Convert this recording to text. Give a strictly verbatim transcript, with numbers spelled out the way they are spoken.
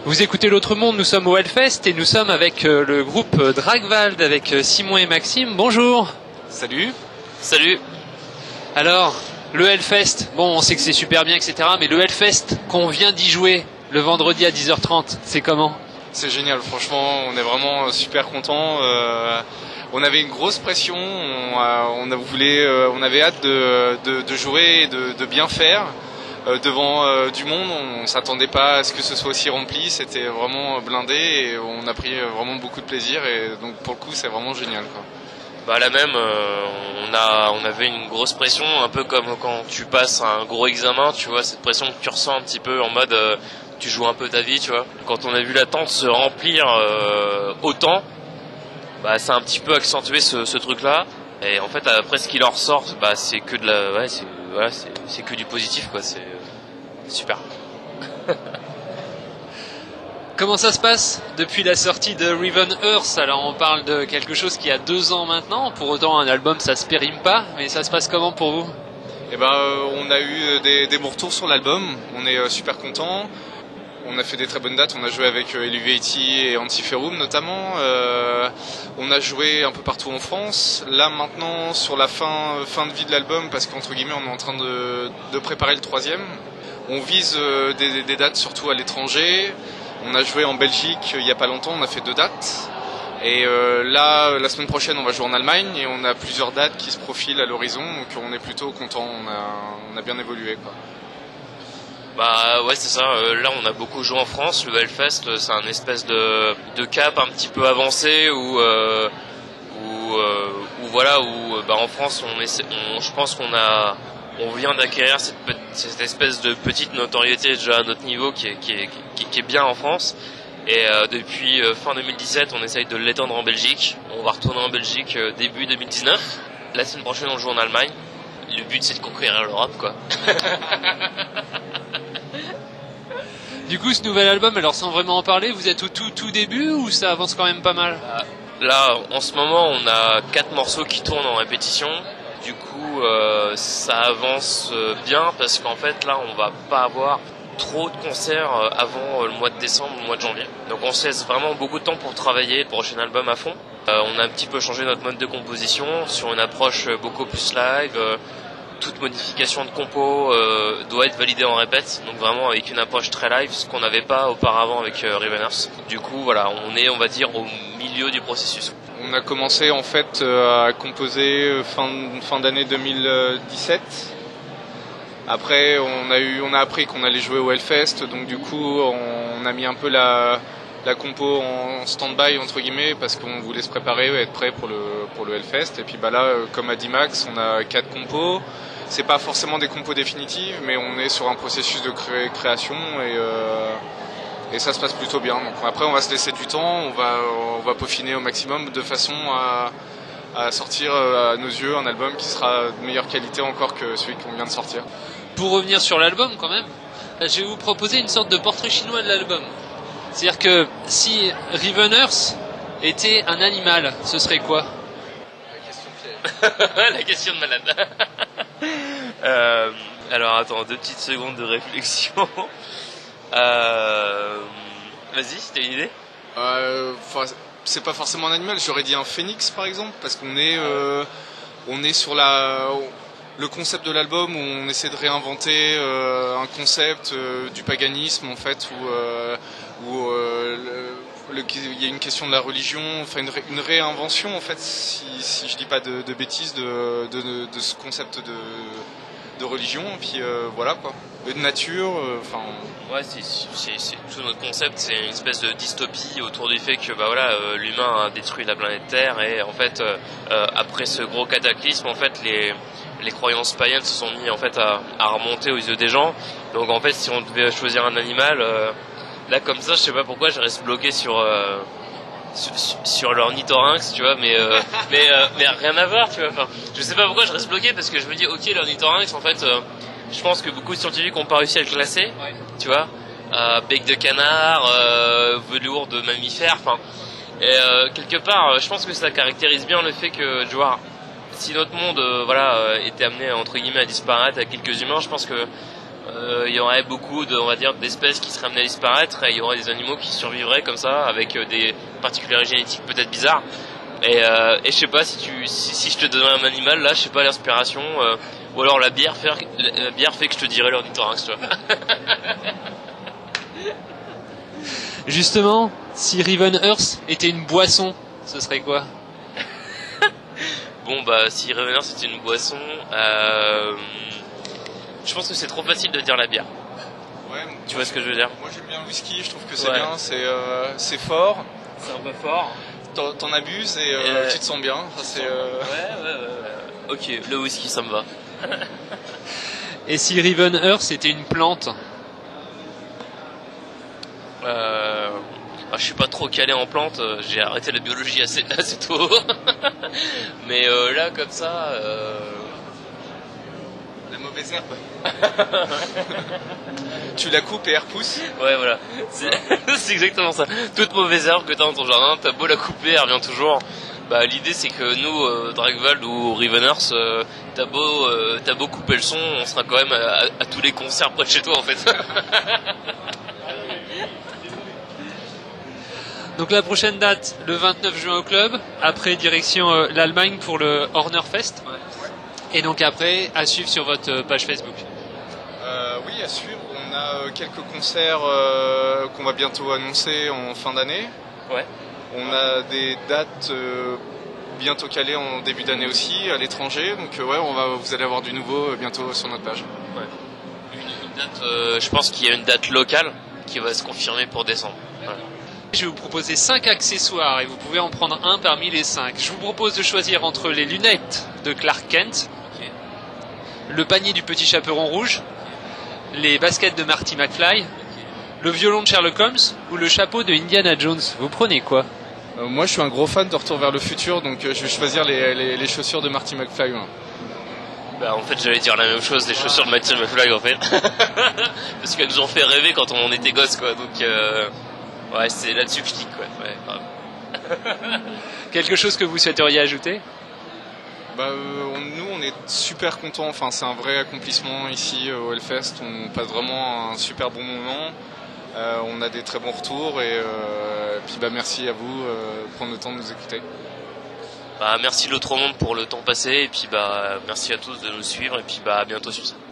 Vous écoutez l'autre monde, nous sommes au Hellfest et nous sommes avec euh, le groupe euh, Dragwald avec euh, Simon et Maxime. Bonjour. Salut. Salut. Alors, le Hellfest, bon on sait que c'est super bien et cetera. Mais le Hellfest qu'on vient d'y jouer le vendredi à dix heures trente, c'est comment ? C'est génial, franchement on est vraiment super contents. Euh, on avait une grosse pression, on, a, on, a voulu, euh, on avait hâte de, de, de jouer et de, de bien faire. Euh, devant euh, du monde, on ne s'attendait pas à ce que ce soit aussi rempli, c'était vraiment blindé et on a pris vraiment beaucoup de plaisir et donc pour le coup c'est vraiment génial, quoi. Bah là même, euh, on a, on avait une grosse pression, un peu comme quand tu passes un gros examen, tu vois, cette pression que tu ressens un petit peu en mode, euh, tu joues un peu ta vie, tu vois. Quand on a vu la tente se remplir euh, autant, bah ça a un petit peu accentué ce, ce truc-là. Et en fait après ce qui leur ressort, bah c'est que de la, ouais, c'est, voilà, c'est, c'est que du positif, quoi. C'est super. Comment ça se passe depuis la sortie de Riven Earth ? Alors on parle de quelque chose qui a deux ans maintenant, pour autant un album ça se périme pas, mais ça se passe comment pour vous ? Eh ben, euh, on a eu des, des bons retours sur l'album, on est euh, super contents. On a fait des très bonnes dates, on a joué avec euh, Eluvati et Antiferum notamment. Euh, on a joué un peu partout en France. Là maintenant sur la fin, fin de vie de l'album, parce qu'entre guillemets on est en train de, de préparer le troisième. On vise euh, des, des dates surtout à l'étranger. On a joué en Belgique euh, il n'y a pas longtemps, on a fait deux dates. Et euh, là, la semaine prochaine, on va jouer en Allemagne et on a plusieurs dates qui se profilent à l'horizon. Donc on est plutôt content, on a, on a bien évolué, quoi. Bah ouais, c'est ça. Euh, là, on a beaucoup joué en France. Le Hellfest, c'est un espèce de, de cap un petit peu avancé où, euh, où, euh, où voilà, où bah en France, on essaie, on, je pense qu'on a, on vient d'acquérir cette, cette espèce de petite notoriété déjà à notre niveau qui est, qui est, qui, qui est bien en France. Et euh, depuis euh, fin deux mille dix-sept, on essaye de l'étendre en Belgique. On va retourner en Belgique euh, début deux mille dix-neuf. La semaine prochaine, on joue en Allemagne. Le but, c'est de conquérir l'Europe, quoi. Du coup, ce nouvel album, alors sans vraiment en parler, vous êtes au tout tout début ou ça avance quand même pas mal ? Là, en ce moment, on a quatre morceaux qui tournent en répétition. Du coup, euh, ça avance bien parce qu'en fait, là, on va pas avoir trop de concerts avant le mois de décembre, le mois de janvier. Donc, on se laisse vraiment beaucoup de temps pour travailler le prochain album à fond. Euh, on a un petit peu changé notre mode de composition sur une approche beaucoup plus live. Euh, toute modification de compo euh, doit être validée en répète, donc vraiment avec une approche très live, ce qu'on n'avait pas auparavant avec euh, Riven Earth. Du coup, voilà, on est, on va dire, au milieu du processus. On a commencé en fait euh, à composer fin, fin d'année deux mille dix-sept. Après, on a eu, on a appris qu'on allait jouer au Hellfest, donc du coup, on a mis un peu la la compo en stand-by entre guillemets parce qu'on voulait se préparer et être prêt pour le pour le Hellfest. Et puis bah là, comme a dit Max, on a quatre compos. C'est pas forcément des compos définitives, mais on est sur un processus de cré- création et euh, et ça se passe plutôt bien. Donc après, on va se laisser du temps, on va on va peaufiner au maximum de façon à à sortir à nos yeux un album qui sera de meilleure qualité encore que celui qu'on vient de sortir. Pour revenir sur l'album quand même, je vais vous proposer une sorte de portrait chinois de l'album. C'est-à-dire que si Riven Earth était un animal, ce serait quoi ? La question piège. La question de malade. euh, alors attends, deux petites secondes de réflexion. Euh, vas-y, si t'as une idée. Euh, c'est pas forcément un animal, j'aurais dit un phénix par exemple, parce qu'on est, euh, on est sur la... le concept de l'album où on essaie de réinventer euh, un concept euh, du paganisme en fait, où, euh, où euh, le, le, il y a une question de la religion, enfin une, ré, une réinvention en fait, si, si je dis pas de, de bêtises, de, de, de ce concept de, de religion, et puis euh, voilà quoi, de nature, enfin. Euh, ouais, c'est, c'est, c'est tout notre concept, c'est une espèce de dystopie autour du fait que bah voilà, euh, l'humain a détruit la planète Terre et en fait euh, euh, après ce gros cataclysme en fait les les croyances païennes se sont mis en fait à, à remonter aux yeux des gens. Donc en fait, si on devait choisir un animal, euh, là comme ça, je sais pas pourquoi, je reste bloqué sur euh, sur, sur l'ornithorynx, tu vois, mais euh, mais euh, mais rien à voir, tu vois. Enfin, je sais pas pourquoi je reste bloqué parce que je me dis, ok, l'ornithorynx, en fait, euh, je pense que beaucoup de scientifiques ont pas réussi à le classer, tu vois. Euh, bec de canard, euh, velours de mammifère, enfin. Et euh, quelque part, je pense que ça caractérise bien le fait que, tu vois, si notre monde euh, voilà, euh, était amené entre guillemets à disparaître à quelques humains, je pense que euh, il y aurait beaucoup de, on va dire, d'espèces qui seraient amenées à disparaître et il y aurait des animaux qui survivraient comme ça avec des particularités génétiques peut-être bizarres. Et, euh, et je sais pas si tu, si, si je te donnais un animal là, je sais pas l'inspiration, euh, ou alors la bière fait, la bière fait que je te dirais l'ornithorax, tu vois. Justement, si Riven Earth était une boisson, ce serait quoi? Bon bah si Riven Earth c'était une boisson, euh, je pense que c'est trop facile de dire la bière. Ouais, tu vois ce que je veux dire? Moi j'aime bien le whisky, je trouve que c'est ouais. bien, c'est euh, c'est fort. C'est un peu fort. T'en, t'en abuses et euh, euh, tu te sens bien. Enfin, c'est, euh... ouais, ouais, ouais, ouais. Ok, le whisky ça me va. Et si Riven Earth c'était une plante? euh... ah, je suis pas trop calé en plantes, j'ai arrêté la biologie assez, assez tôt. Mais euh, là comme ça... Euh... La mauvaise herbe. Tu la coupes et elle repousse. Ouais, voilà. C'est, c'est exactement ça. Toute mauvaise herbe que t'as dans ton jardin, t'as beau la couper, elle revient toujours. Bah, l'idée c'est que nous, euh, Dragvald ou Riven Earth, euh, t'as beau, euh, t'as beau couper le son, on sera quand même à, à, à tous les concerts près de chez toi en fait. Donc la prochaine date, le vingt-neuf juin au club. Après, direction euh, l'Allemagne pour le Horner Fest. Ouais. Et donc après, à suivre sur votre page Facebook. Euh, oui, à suivre. On a euh, quelques concerts euh, qu'on va bientôt annoncer en fin d'année. Ouais. On a des dates euh, bientôt calées en début d'année aussi à l'étranger. Donc euh, ouais, on va, vous allez avoir du nouveau euh, bientôt sur notre page. Ouais. Une, une date, euh, je pense qu'il y a une date locale qui va se confirmer pour décembre. Ouais. Je vais vous proposer cinq accessoires et vous pouvez en prendre un parmi les cinq. Je vous propose de choisir entre les lunettes de Clark Kent, Okay. le panier du petit chaperon rouge, les baskets de Marty McFly, okay. le violon de Sherlock Holmes ou le chapeau de Indiana Jones. Vous prenez quoi? euh, Moi je suis un gros fan de Retour vers le futur, donc euh, je vais choisir les, les, les chaussures de Marty McFly. Ouais. Bah en fait j'allais dire la même chose, les chaussures de Marty McFly en fait. Parce qu'elles nous ont fait rêver quand on était gosses quoi, donc... Euh... Ouais, c'est là-dessus que je dis quoi. Ouais, grave. Quelque chose que vous souhaiteriez ajouter? Bah, euh, on, nous, on est super contents. Enfin, c'est un vrai accomplissement ici euh, au Hellfest. On passe vraiment un super bon moment. Euh, on a des très bons retours et, euh, et puis bah merci à vous euh, de prendre le temps de nous écouter. Bah merci l'autre monde pour le temps passé et puis bah merci à tous de nous suivre et puis bah à bientôt sur ça.